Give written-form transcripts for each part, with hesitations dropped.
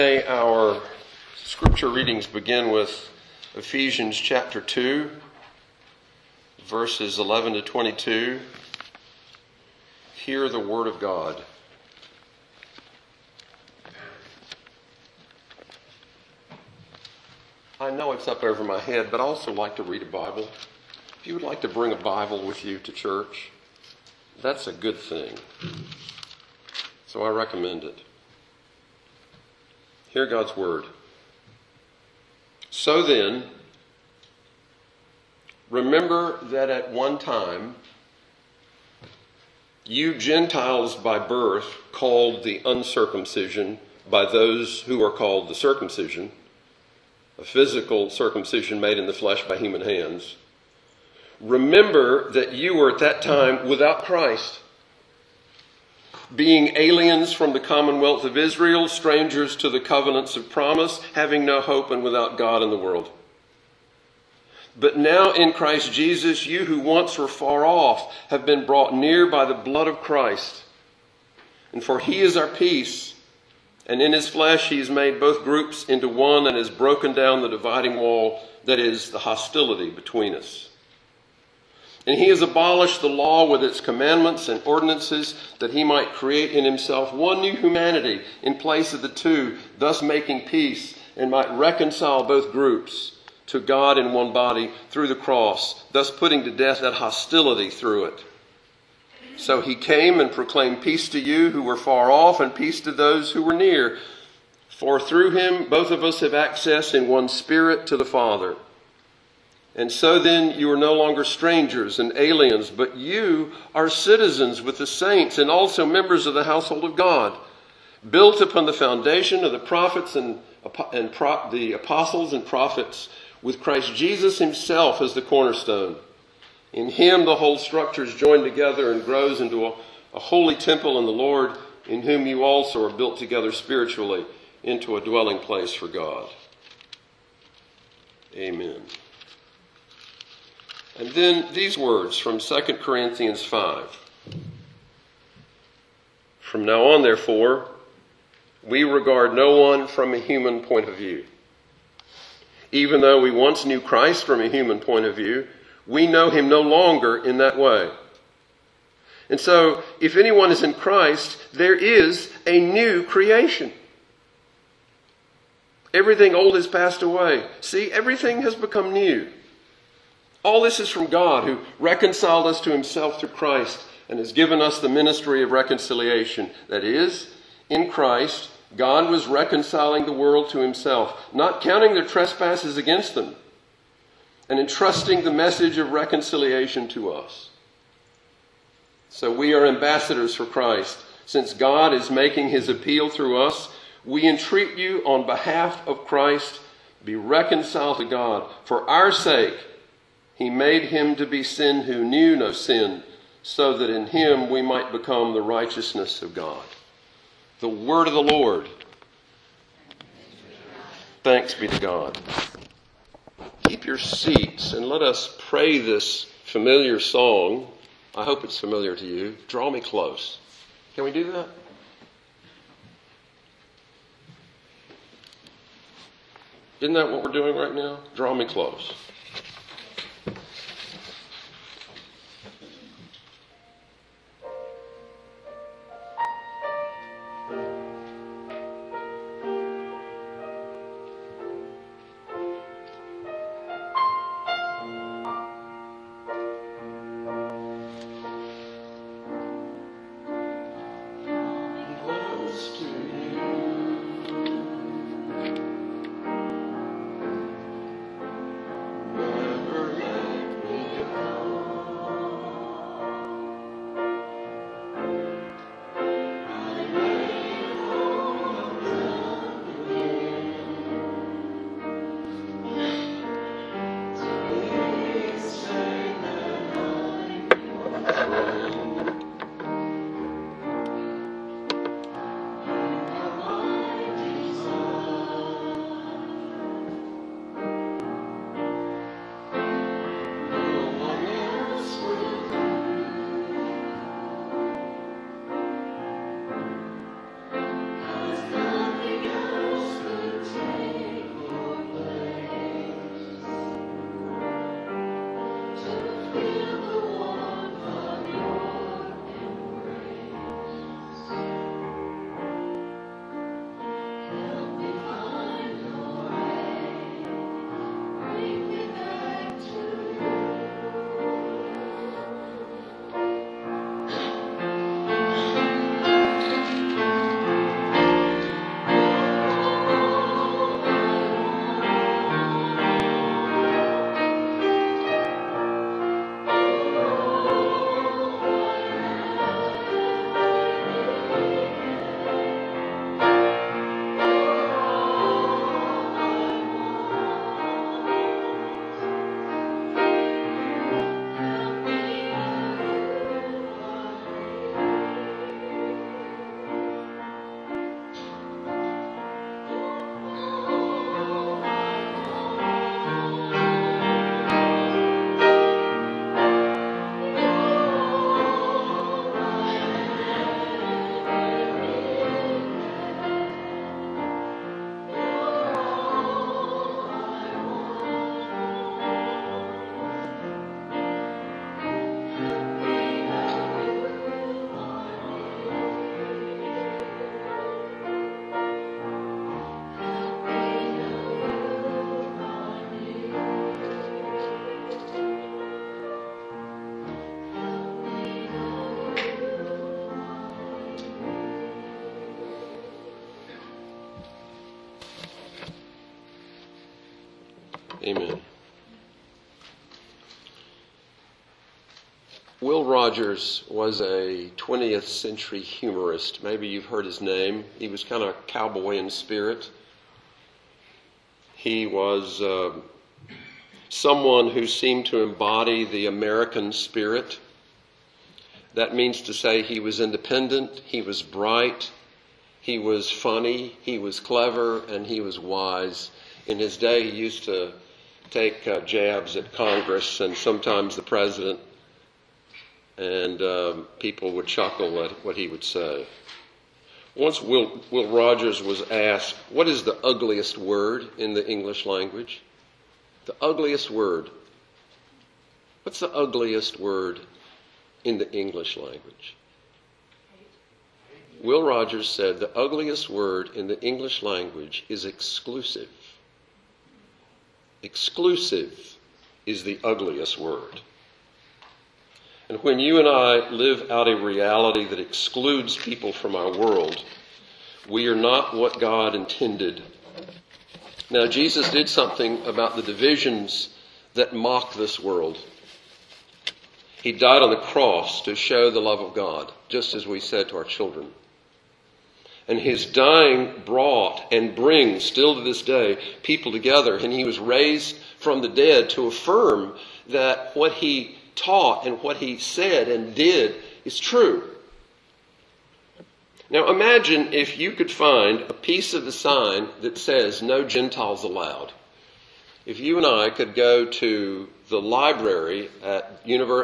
Today our scripture readings begin with Ephesians chapter 2, verses 11 to 22. Hear the word of God. I know it's up over my head, but I also like to read a Bible. If you would like to bring a Bible with you to church, that's a good thing. So I recommend it. Hear God's word. So then, remember that at one time, you Gentiles by birth, called the uncircumcision by those who are called the circumcision, a physical circumcision made in the flesh by human hands. Remember that you were at that time without Christ, being aliens from the commonwealth of Israel, strangers to the covenants of promise, having no hope and without God in the world. But now in Christ Jesus, you who once were far off have been brought near by the blood of Christ. And for he is our peace, and in his flesh he has made both groups into one and has broken down the dividing wall, that is, the hostility between us. And he has abolished the law with its commandments and ordinances, that he might create in himself one new humanity in place of the two, thus making peace, and might reconcile both groups to God in one body through the cross, thus putting to death that hostility through it. So he came and proclaimed peace to you who were far off, and peace to those who were near. For through him both of us have access in one spirit to the Father. And so then you are no longer strangers and aliens, but you are citizens with the saints and also members of the household of God, built upon the foundation of the prophets and the apostles and prophets, with Christ Jesus himself as the cornerstone. In him the whole structure is joined together and grows into a holy temple in the Lord, in whom you also are built together spiritually into a dwelling place for God. Amen. And then these words from 2 Corinthians 5. From now on, therefore, we regard no one from a human point of view. Even though we once knew Christ from a human point of view, we know him no longer in that way. And so, if anyone is in Christ, there is a new creation. Everything old has passed away. See, everything has become new. All this is from God, who reconciled us to himself through Christ and has given us the ministry of reconciliation. That is, in Christ, God was reconciling the world to himself, not counting their trespasses against them, and entrusting the message of reconciliation to us. So we are ambassadors for Christ. Since God is making his appeal through us, we entreat you on behalf of Christ, be reconciled to God. For our sake, he made him to be sin who knew no sin, so that in him we might become the righteousness of God. The word of the Lord. Thanks be to God. Keep your seats and let us pray this familiar song. I hope it's familiar to you. Draw me close. Can we do that? Isn't that what we're doing right now? Draw me close. Amen. Will Rogers was a 20th century humorist. Maybe you've heard his name. He was kind of cowboy in spirit. He was someone who seemed to embody the American spirit. That means to say he was independent, he was bright, he was funny, he was clever, and he was wise. In his day, he used to take jabs at Congress and sometimes the president, and people would chuckle at what he would say. Once Will Rogers was asked, what is the ugliest word in the English language? The ugliest word. What's the ugliest word in the English language? Will Rogers said the ugliest word in the English language is exclusive. Exclusive is the ugliest word. And when you and I live out a reality that excludes people from our world, we are not what God intended. Now, Jesus did something about the divisions that mock this world. He died on the cross to show the love of God, just as we said to our children. And his dying brought and brings, still to this day, people together. And he was raised from the dead to affirm that what he taught and what he said and did is true. Now imagine if you could find a piece of the sign that says no Gentiles allowed. If you and I could go to the library at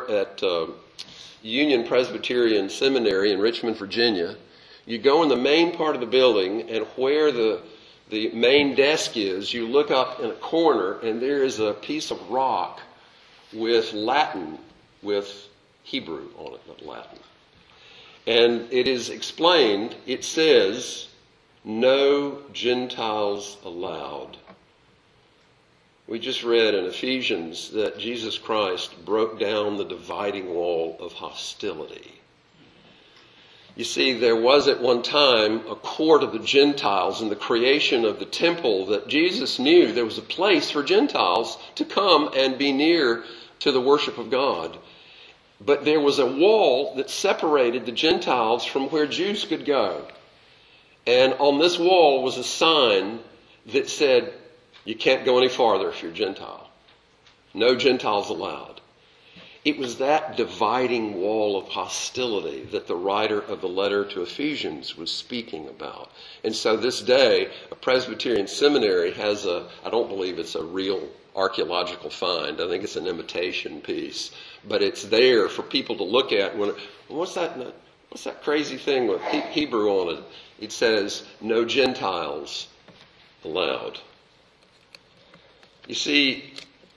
Union Presbyterian Seminary in Richmond, Virginia, you go in the main part of the building, and where the main desk is, you look up in a corner and there is a piece of rock with Latin, with Hebrew on it, not Latin. And it is explained, it says, no Gentiles allowed. We just read in Ephesians that Jesus Christ broke down the dividing wall of hostility. You see, there was at one time a court of the Gentiles in the creation of the temple that Jesus knew there was a place for Gentiles to come and be near to the worship of God. But there was a wall that separated the Gentiles from where Jews could go. And on this wall was a sign that said, you can't go any farther if you're Gentile. No Gentiles allowed. It was that dividing wall of hostility that the writer of the letter to Ephesians was speaking about. And so this day, a Presbyterian seminary has I don't believe it's a real archaeological find. I think it's an imitation piece. But it's there for people to look at. What's that crazy thing with Hebrew on it? It says, no Gentiles allowed. You see,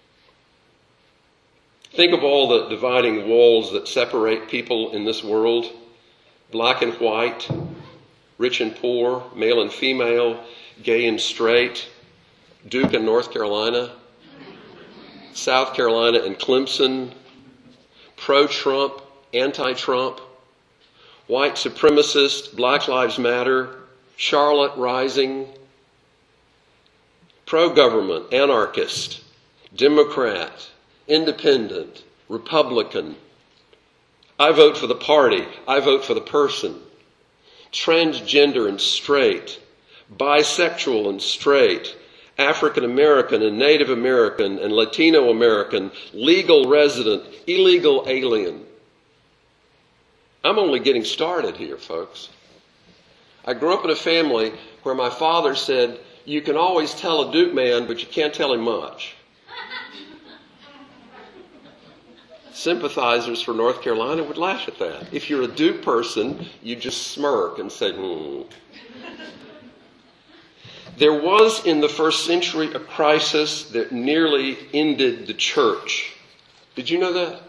think of all the dividing walls that separate people in this world. Black and white, rich and poor, male and female, gay and straight, Duke and North Carolina, South Carolina and Clemson, pro-Trump, anti-Trump, white supremacist, Black Lives Matter, Charlotte Rising, pro-government, anarchist, Democrat, independent, Republican. I vote for the party. I vote for the person. Transgender and straight, bisexual and straight, African American and Native American and Latino American, legal resident, illegal alien. I'm only getting started here, folks. I grew up in a family where my father said, you can always tell a Duke man, but you can't tell him much. Sympathizers for North Carolina would laugh at that. If you're a Duke person, you just smirk and say, There was in the first century a crisis that nearly ended the church. Did you know that?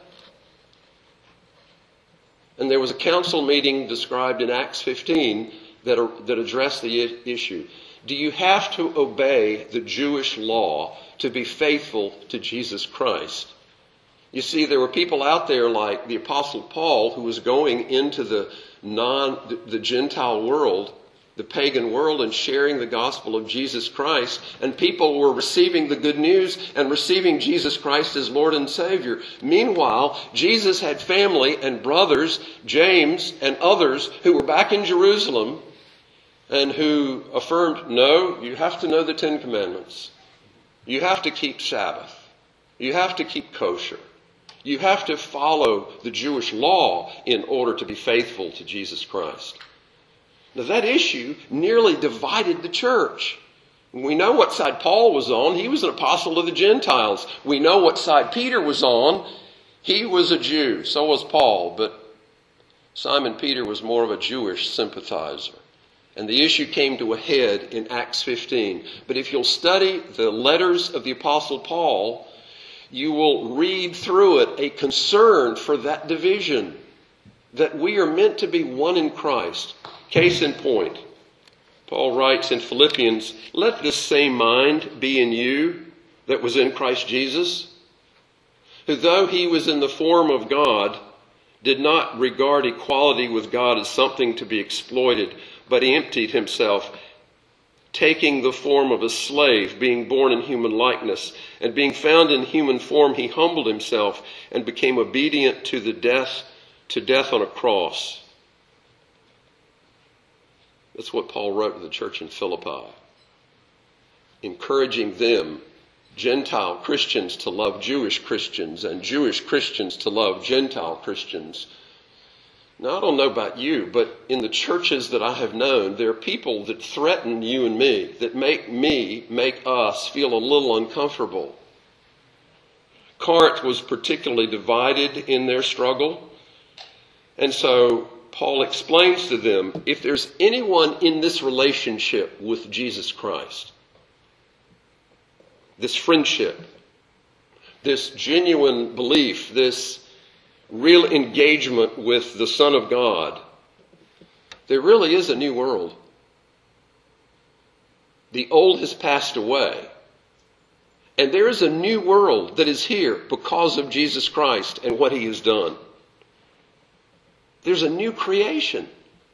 And there was a council meeting described in Acts 15 that addressed the issue. Do you have to obey the Jewish law to be faithful to Jesus Christ? You see, there were people out there like the Apostle Paul who was going into the Gentile world, the pagan world and sharing the gospel of Jesus Christ. And people were receiving the good news and receiving Jesus Christ as Lord and Savior. Meanwhile, Jesus had family and brothers, James and others, who were back in Jerusalem and who affirmed, no, you have to know the Ten Commandments. You have to keep Sabbath. You have to keep kosher. You have to follow the Jewish law in order to be faithful to Jesus Christ. Now that issue nearly divided the church. We know what side Paul was on. He was an apostle of the Gentiles. We know what side Peter was on. He was a Jew. So was Paul. But Simon Peter was more of a Jewish sympathizer. And the issue came to a head in Acts 15. But if you'll study the letters of the apostle Paul, you will read through it a concern for that division, that we are meant to be one in Christ. Case in point, Paul writes in Philippians, let this same mind be in you that was in Christ Jesus, who though he was in the form of God, did not regard equality with God as something to be exploited, but he emptied himself, taking the form of a slave, being born in human likeness, and being found in human form, he humbled himself and became obedient to death on a cross. That's what Paul wrote to the church in Philippi, encouraging them, Gentile Christians, to love Jewish Christians and Jewish Christians to love Gentile Christians. Now, I don't know about you, but in the churches that I have known, there are people that threaten you and me, that make us feel a little uncomfortable. Corinth was particularly divided in their struggle. And so Paul explains to them, if there's anyone in this relationship with Jesus Christ, this friendship, this genuine belief, this real engagement with the Son of God, there really is a new world. The old has passed away. And there is a new world that is here because of Jesus Christ and what he has done. There's a new creation.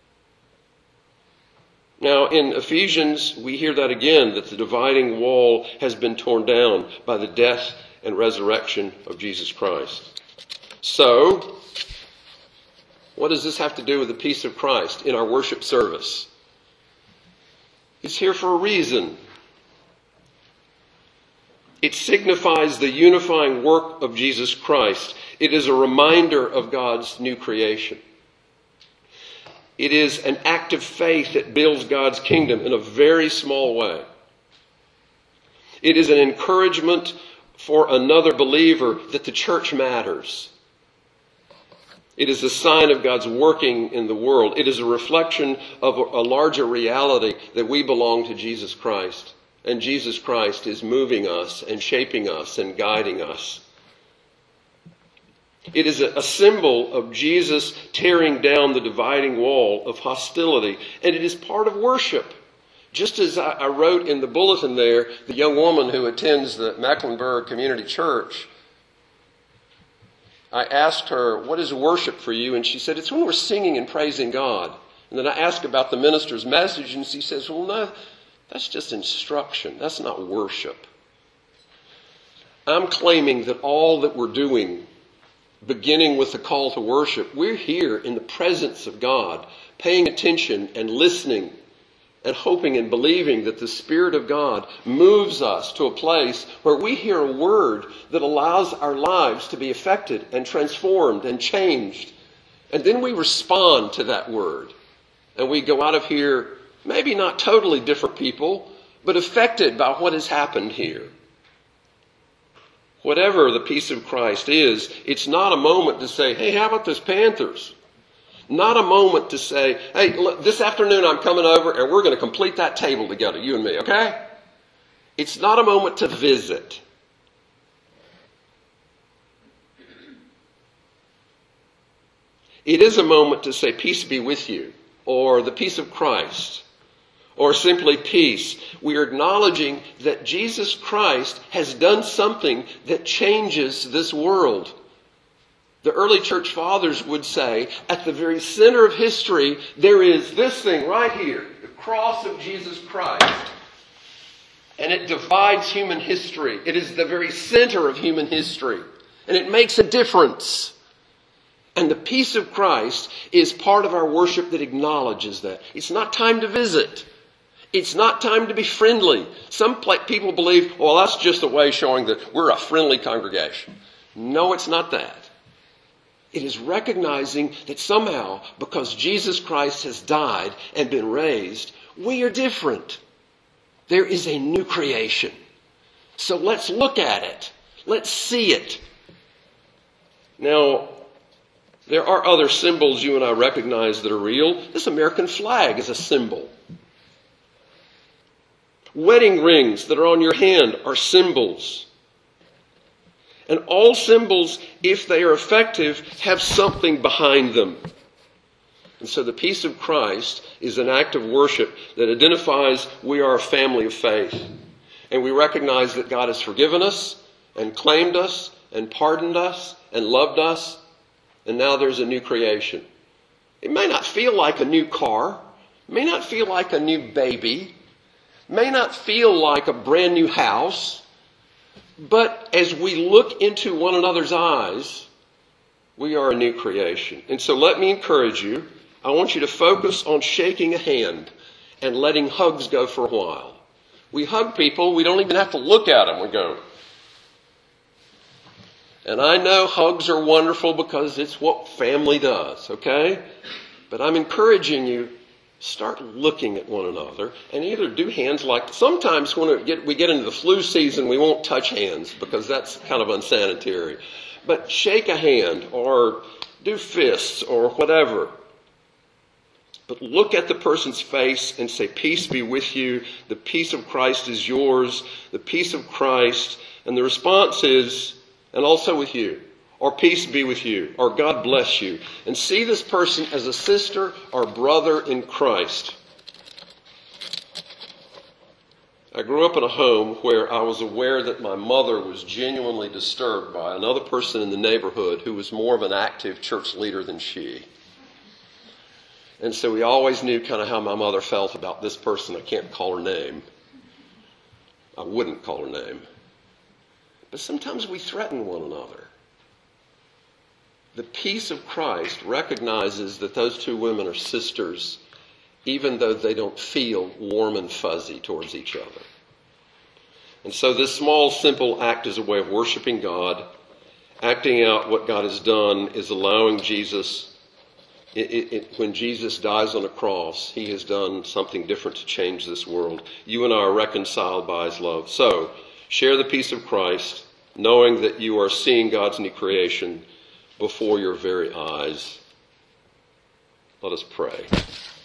Now, in Ephesians, we hear that again, that the dividing wall has been torn down by the death and resurrection of Jesus Christ. So, what does this have to do with the peace of Christ in our worship service? It's here for a reason. It signifies the unifying work of Jesus Christ. It is a reminder of God's new creation. It is an act of faith that builds God's kingdom in a very small way. It is an encouragement for another believer that the church matters. It is a sign of God's working in the world. It is a reflection of a larger reality that we belong to Jesus Christ. And Jesus Christ is moving us and shaping us and guiding us. It is a symbol of Jesus tearing down the dividing wall of hostility. And it is part of worship. Just as I wrote in the bulletin there, the young woman who attends the Mecklenburg Community Church, I asked her, what is worship for you? And she said, it's when we're singing and praising God. And then I asked about the minister's message, and she says, well, no, that's just instruction. That's not worship. I'm claiming that all that we're doing, beginning with the call to worship, we're here in the presence of God, paying attention and listening and hoping and believing that the Spirit of God moves us to a place where we hear a word that allows our lives to be affected and transformed and changed. And then we respond to that word. And we go out of here, maybe not totally different people, but affected by what has happened here. Whatever the peace of Christ is, it's not a moment to say, hey, how about those Panthers? Not a moment to say, hey, look, this afternoon I'm coming over and we're going to complete that table together, you and me, okay? It's not a moment to visit. It is a moment to say, peace be with you, or the peace of Christ, or simply peace. We are acknowledging that Jesus Christ has done something that changes this world. The early church fathers would say, at the very center of history, there is this thing right here, the cross of Jesus Christ. And it divides human history. It is the very center of human history. And it makes a difference. And the peace of Christ is part of our worship that acknowledges that. It's not time to visit. It's not time to be friendly. Some people believe, well, that's just a way showing that we're a friendly congregation. No, it's not that. It is recognizing that somehow, because Jesus Christ has died and been raised, we are different. There is a new creation. So let's look at it. Let's see it. Now, there are other symbols you and I recognize that are real. This American flag is a symbol. Wedding rings that are on your hand are symbols. And all symbols, if they are effective, have something behind them. And so the peace of Christ is an act of worship that identifies we are a family of faith. And we recognize that God has forgiven us and claimed us and pardoned us and loved us. And now there's a new creation. It may not feel like a new car. It may not feel like a new baby. It may not feel like a brand new house. But as we look into one another's eyes, we are a new creation. And so let me encourage you. I want you to focus on shaking a hand and letting hugs go for a while. We hug people, we don't even have to look at them. We go. And I know hugs are wonderful because it's what family does, okay? But I'm encouraging you, start looking at one another and either do hands like, sometimes when we get into the flu season, we won't touch hands because that's kind of unsanitary. But shake a hand or do fists or whatever. But look at the person's face and say, peace be with you. The peace of Christ is yours. The peace of Christ. And the response is, and also with you. Or peace be with you. Or God bless you. And see this person as a sister or brother in Christ. I grew up in a home where I was aware that my mother was genuinely disturbed by another person in the neighborhood who was more of an active church leader than she. And so we always knew kind of how my mother felt about this person. I can't call her name. I wouldn't call her name. But sometimes we threaten one another. The peace of Christ recognizes that those two women are sisters, even though they don't feel warm and fuzzy towards each other. And so this small, simple act is a way of worshiping God. Acting out what God has done is allowing Jesus. When Jesus dies on a cross, he has done something different to change this world. You and I are reconciled by his love. So, share the peace of Christ, knowing that you are seeing God's new creation before your very eyes. Let us pray.